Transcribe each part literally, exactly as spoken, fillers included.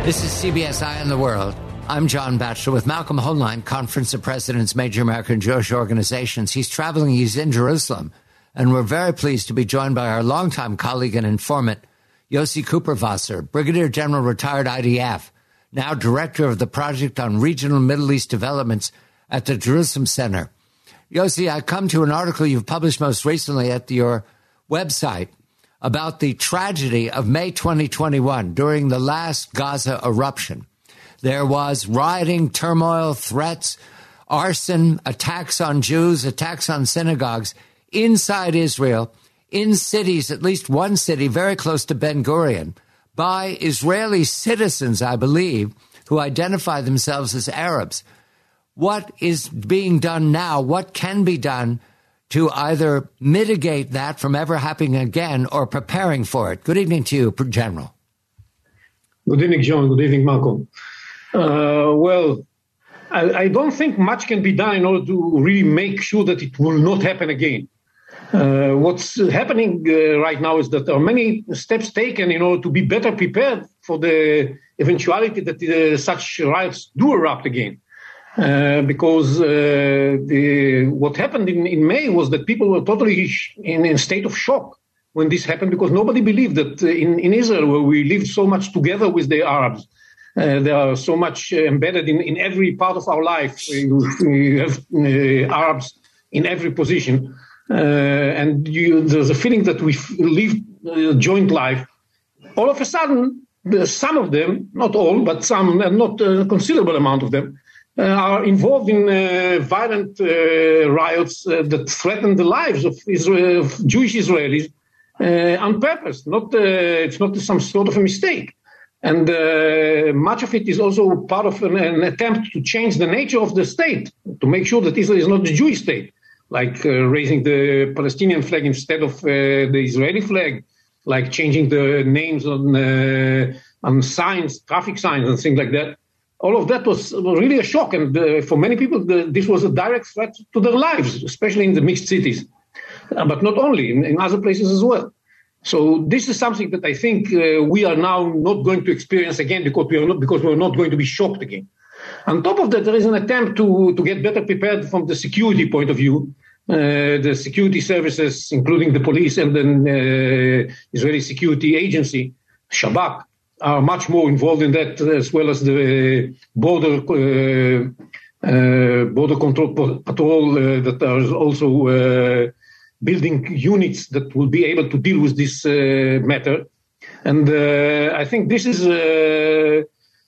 This is C B S Eye on the World. I'm John Batchelor with Malcolm Hoenlein, Conference of Presidents, Major American Jewish Organizations. He's traveling, he's in Jerusalem, and we're very pleased to be joined by our longtime colleague and informant, Yossi Cooperwasser, Brigadier General, retired I D F, now Director of the Project on Regional Middle East Developments at the Jerusalem Center. Yossi, I come to an article you've published most recently at your website about the tragedy of May twenty twenty-one during the last Gaza eruption. There was rioting, turmoil, threats, arson, attacks on Jews, attacks on synagogues inside Israel, in cities, at least one city very close to Ben Gurion, by Israeli citizens, I believe, who identify themselves as Arabs. What is being done now? What can be done to either mitigate that from ever happening again or preparing for it? Good evening to you, General. Good evening, John. Good evening, Malcolm. Uh, well, I, I don't think much can be done in order to really make sure that it will not happen again. Uh, what's happening uh, right now is that there are many steps taken in order to be better prepared for the eventuality that uh, such riots do erupt again. Uh, because uh, the, what happened in, in May was that people were totally sh- in a state of shock when this happened, because nobody believed that uh, in, in Israel, where we lived so much together with the Arabs, uh, they are so much uh, embedded in, in every part of our life. We, we have uh, Arabs in every position. Uh, and you, there's a feeling that we live a joint life. All of a sudden, the, some of them, not all, but some, not a considerable amount of them, Uh, are involved in uh, violent uh, riots uh, that threaten the lives of, Israel, of Jewish Israelis uh, on purpose. Not, uh, it's not some sort of a mistake. And uh, much of it is also part of an, an attempt to change the nature of the state, to make sure that Israel is not a Jewish state, like uh, raising the Palestinian flag instead of uh, the Israeli flag, like changing the names on, uh, on signs, traffic signs and things like that. All of that was really a shock, and uh, for many people, the, this was a direct threat to their lives, especially in the mixed cities, uh, but not only, in, in other places as well. So this is something that I think uh, we are now not going to experience again, because we are not because we're not going to be shocked again. On top of that, there is an attempt to, to get better prepared from the security point of view. Uh, the security services, including the police and the uh, Israeli Security Agency, Shabak, are much more involved in that, as well as the border uh, uh, border control patrol uh, that are also uh, building units that will be able to deal with this uh, matter. And uh, I think this is uh,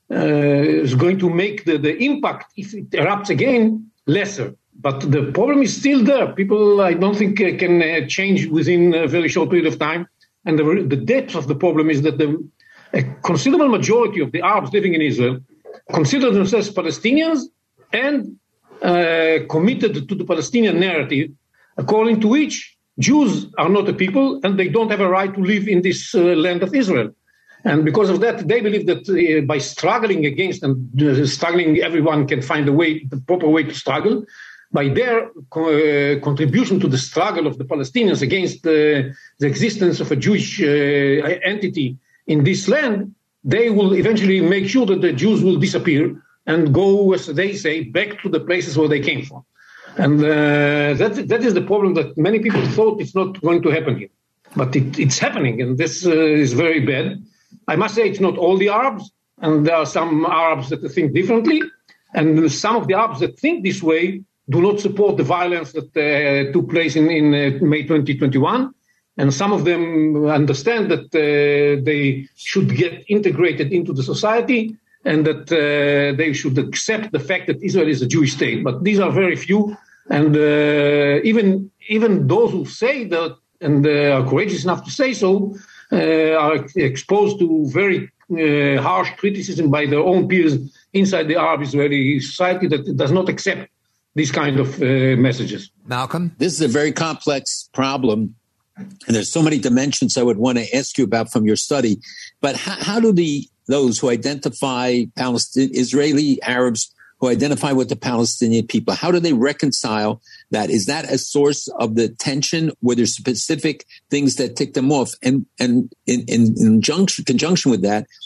uh, is going to make the, the impact, if it erupts again, lesser. But the problem is still there. People, I don't think, uh, can uh, change within a very short period of time. And the, the depth of the problem is that the a considerable majority of the Arabs living in Israel consider themselves Palestinians and uh, committed to the Palestinian narrative, according to which Jews are not a people and they don't have a right to live in this uh, land of Israel. And because of that, they believe that uh, by struggling against, and uh, struggling, everyone can find a way, the proper way to struggle, by their uh, contribution to the struggle of the Palestinians against uh, the existence of a Jewish uh, entity in this land, they will eventually make sure that the Jews will disappear and go, as they say, back to the places where they came from. And uh, that, that is the problem that many people thought it's not going to happen here. But it, it's happening, and this uh, is very bad. I must say it's not all the Arabs, and there are some Arabs that think differently, and some of the Arabs that think this way do not support the violence that uh, took place in, in uh, May twenty twenty-one. And some of them understand that uh, they should get integrated into the society and that uh, they should accept the fact that Israel is a Jewish state. But these are very few. And uh, even even those who say that and uh, are courageous enough to say so uh, are exposed to very uh, harsh criticism by their own peers inside the Arab Israeli society that does not accept these kind of uh, messages. Malcolm? This is a very complex problem. And there's so many dimensions I would want to ask you about from your study. But how, how do the those who identify Palestinian, Israeli Arabs who identify with the Palestinian people, how do they reconcile that? Is that a source of the tension? Were there specific things that tick them off? And and in, in, in junction, conjunction with that,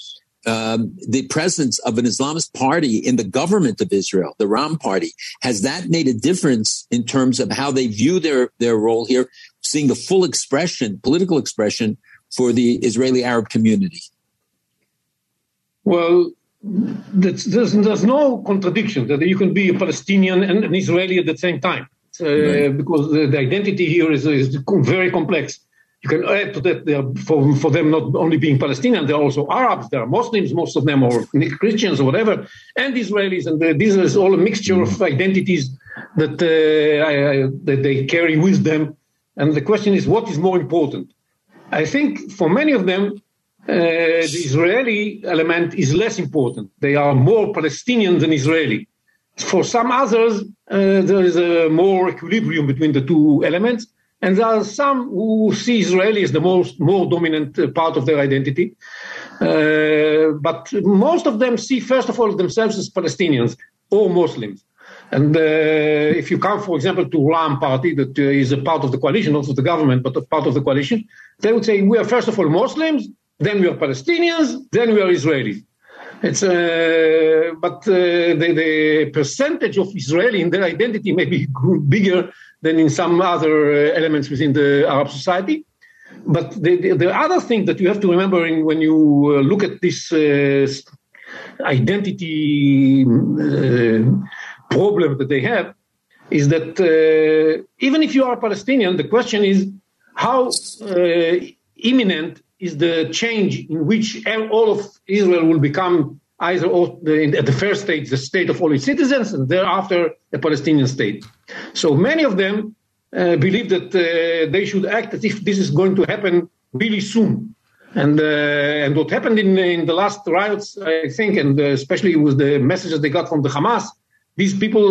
um, the presence of an Islamist party in the government of Israel, the Ram Party, has that made a difference in terms of how they view their, their role here, seeing the full expression, political expression for the Israeli Arab community? Well, there's, there's no contradiction that you can be a Palestinian and an Israeli at the same time, uh, right. because the, the identity here is, is very complex. You can add to that, are, for, for them not only being Palestinian, they're also Arabs, they're Muslims, most of them, or Christians or whatever, and Israelis. And uh, this is all a mixture mm-hmm. of identities that, uh, I, I, that they carry with them. And the question is, what is more important? I think for many of them, uh, the Israeli element is less important. They are more Palestinian than Israeli. For some others, uh, there is a more equilibrium between the two elements. And there are some who see Israeli as the most more dominant part of their identity. Uh, but most of them see, first of all, themselves as Palestinians or Muslims. And uh, if you come, for example, to Ram Party, that uh, is a part of the coalition, not of the government, but a part of the coalition, they would say, we are first of all Muslims, then we are Palestinians, then we are Israelis. It's, uh, but uh, the, the percentage of Israeli in their identity may be bigger than in some other uh, elements within the Arab society. But the, the, the other thing that you have to remember in, when you uh, look at this uh, identity uh, problem that they have is that uh, even if you are Palestinian, the question is how uh, imminent is the change in which all of Israel will become either at the first stage, the state of all its citizens, and thereafter a Palestinian state. So many of them uh, believe that uh, they should act as if this is going to happen really soon. And uh, and what happened in, in the last riots, I think, and especially with the messages they got from the Hamas, these people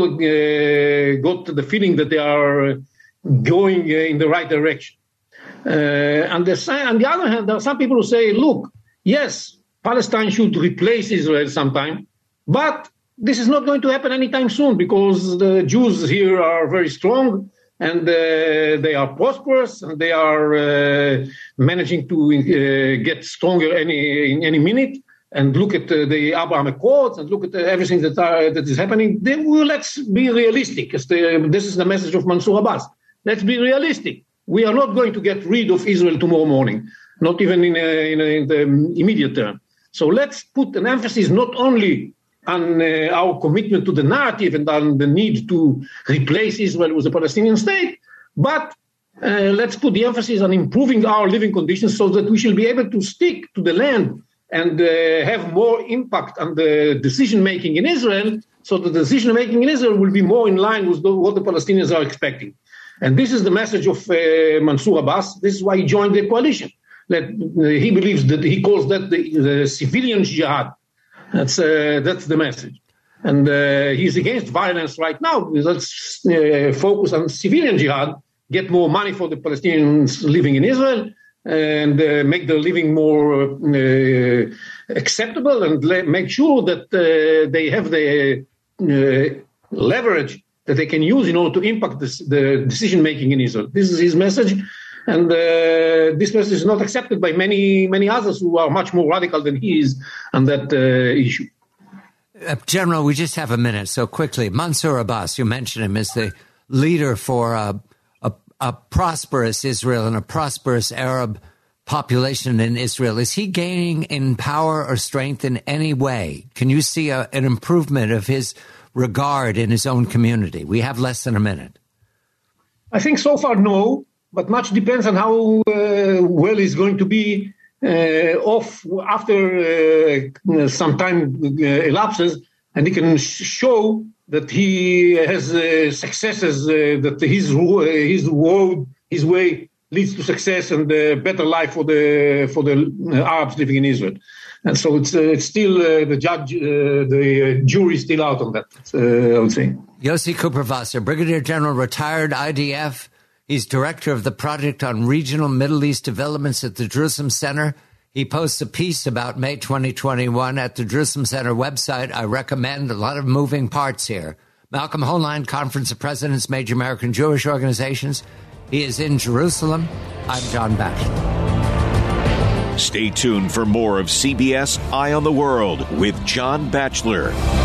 uh, got the feeling that they are going uh, in the right direction. Uh, and the, on the other hand, there are some people who say, look, yes, Palestine should replace Israel sometime, but this is not going to happen anytime soon because the Jews here are very strong and uh, they are prosperous and they are uh, managing to uh, get stronger any in any minute. And look at uh, the Abraham Accords and look at uh, everything that are, that is happening. Then, well, let's be realistic. The, this is the message of Mansour Abbas. Let's be realistic. We are not going to get rid of Israel tomorrow morning, not even in, a, in, a, in the immediate term. So let's put an emphasis not only on uh, our commitment to the narrative and on the need to replace Israel with a Palestinian state, but uh, let's put the emphasis on improving our living conditions so that we shall be able to stick to the land and uh, have more impact on the decision-making in Israel, so the decision-making in Israel will be more in line with the, what the Palestinians are expecting. And this is the message of uh, Mansour Abbas. This is why he joined the coalition. That uh, he believes that he calls that the, the civilian jihad. That's uh, that's the message. And uh, he's against violence right now. Let's uh, focus on civilian jihad, get more money for the Palestinians living in Israel, and uh, make their living more uh, acceptable, and le- make sure that uh, they have the uh, leverage that they can use in order to impact this, the decision-making in Israel. This is his message, and uh, this message is not accepted by many, many others who are much more radical than he is on that uh, issue. Uh, General, we just have a minute, so quickly. Mansour Abbas, you mentioned him as the leader for a, a, a prosperous Israel and a prosperous Arab population in Israel. Is he gaining in power or strength in any way? Can you see a, an improvement of his regard in his own community? We have less than a minute. I think so far, no, but much depends on how uh, well he's going to be uh, off after uh, some time uh, elapses, and he can sh- show that he has uh, successes, uh, that his his road, his way leads to success and a better life for the for the Arabs living in Israel. And so it's uh, it's still uh, the judge, uh, the uh, jury is still out on that, uh, I would say. Yossi Cooper-Wasser, Brigadier General, retired I D F. He's director of the Project on Regional Middle East Developments at the Jerusalem Center. He posts a piece about May twenty twenty-one at the Jerusalem Center website. I recommend. A lot of moving parts here. Malcolm Hoenlein, Conference of Presidents, Major American Jewish Organizations. He is in Jerusalem. I'm John Batchelor. Stay tuned for more of C B S Eye on the World with John Batchelor.